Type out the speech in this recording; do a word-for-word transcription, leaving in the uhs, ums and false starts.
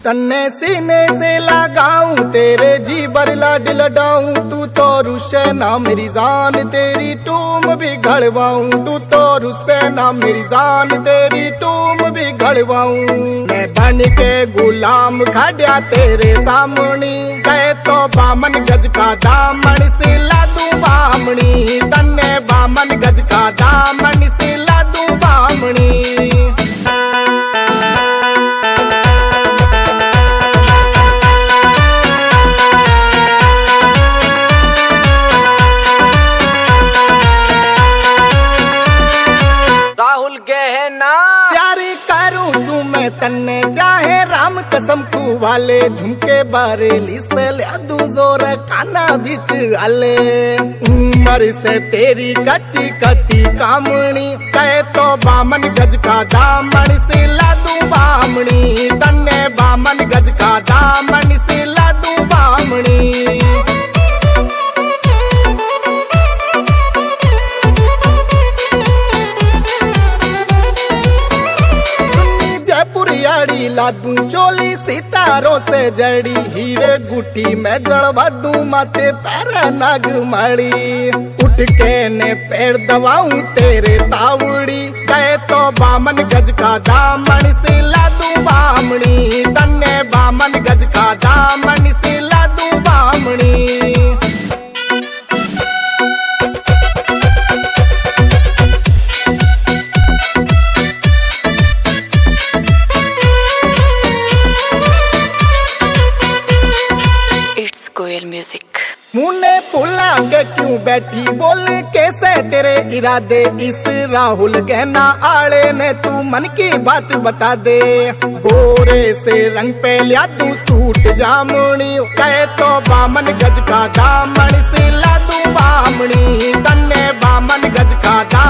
तन्ने सीने से लगाऊं तेरे जी बरला डिलडाऊं, तू तो रुसे ना मेरी जान तेरी टूम भी घड़वाऊं, तू तो रुसे ना मेरी जान तेरी टूम भी घड़वाऊं। मैं बन के गुलाम खड़ा तेरे सामने, गए तो बामन गज का दामन से लादू बामणी, तन्ने बामन गज का दामन से लादू बामणी। राहुल गहना प्यारी करूं तू मैं तन्ने चाहे राम कसम तू वाले, झुमके बारेली से लादू जोर काना बिच आले। उम्र से तेरी कच्ची कती कामणी, कहे तो बामन गज का दामन से लादू बामणी, तन्ने बामन गज का दामन से लादू बामणी। लादू चोली सितारों से जड़ी, हीरे गुटी में जड़वा दूं माथे पैरा नाग माड़ी। उठ के ने पैर दबाऊं तेरे तावड़ी, गए तो बामन गज का दामन से लादू बामणी, तन्ने बामन गज का दामन से लादू बामणी। कोयल म्यूजिक। मुन्ने फुला के क्यों बैठी बोल कैसे तेरे इरादे, इस राहुल गहना आले ने तू मन की बात बता दे। गोरे से रंग पे लिया तू सूट जामुनी, कहे तो बामन गज का दामन से लादू बामणी, तन्ने बामन गज का दामन